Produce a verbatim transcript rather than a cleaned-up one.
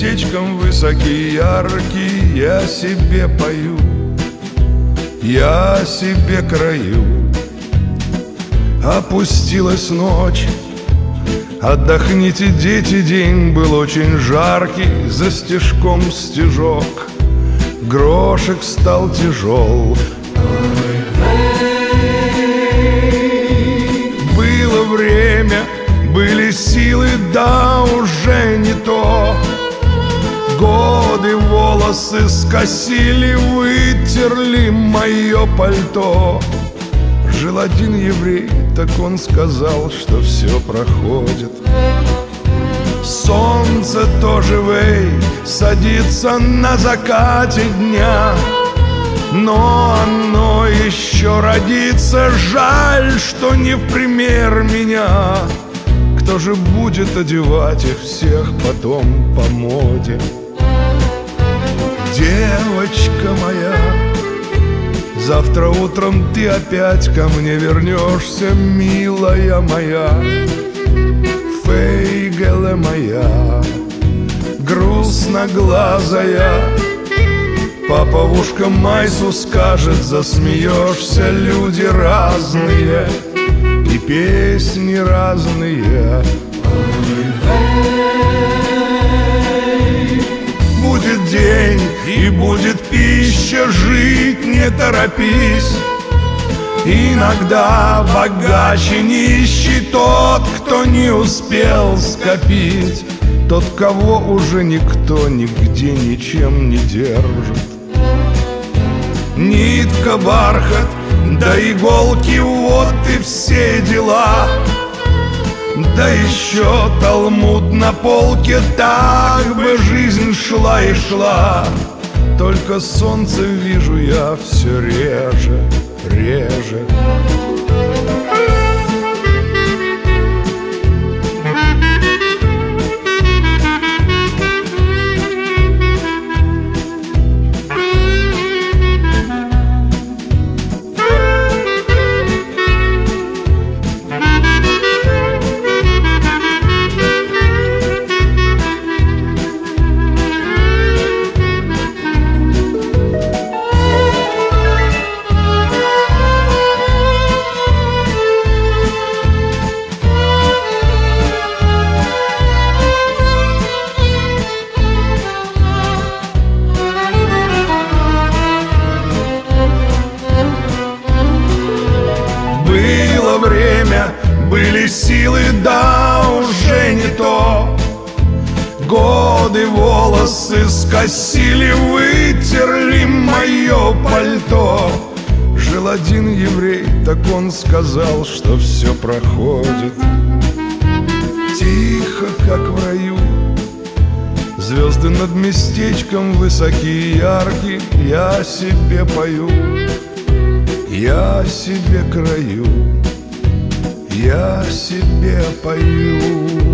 местечком высокий, яркий, я себе пою, я себе краю. Опустилась ночь, отдохните, дети, день был очень жаркий, за стежком стежок, грошек стал тяжел. Было время, были силы, да уже не то. Годы волосы скосили, вытерли мое пальто. Жил один еврей, так он сказал, что все проходит. Солнце тоже, вей, садится на закате дня, но оно еще родится. Жаль, что не в пример меня. Кто же будет одевать их всех потом по моде? Девочка моя, завтра утром ты опять ко мне вернешься, милая моя, фейгеле моя, грустноглазая. Папа в ушко Майсу скажет, засмеешься, люди разные и песни разные. Будет день и будет пища, жить не торопись. Иногда богаче нищий тот, кто не успел скопить, тот, кого уже никто нигде ничем не держит. Нитка, бархат, да иголки, вот и все дела. Да еще талмуд на полке, так бы жизнь шла и шла. Только солнце вижу я все реже, реже. Было время, были силы, да уже не то. Годы волосы скосили, вытерли мое пальто. Жил один еврей, так он сказал, что все проходит. Тихо, как в раю, звезды над местечком высокие, яркие, я себе пою, я себе краю, я себе пою.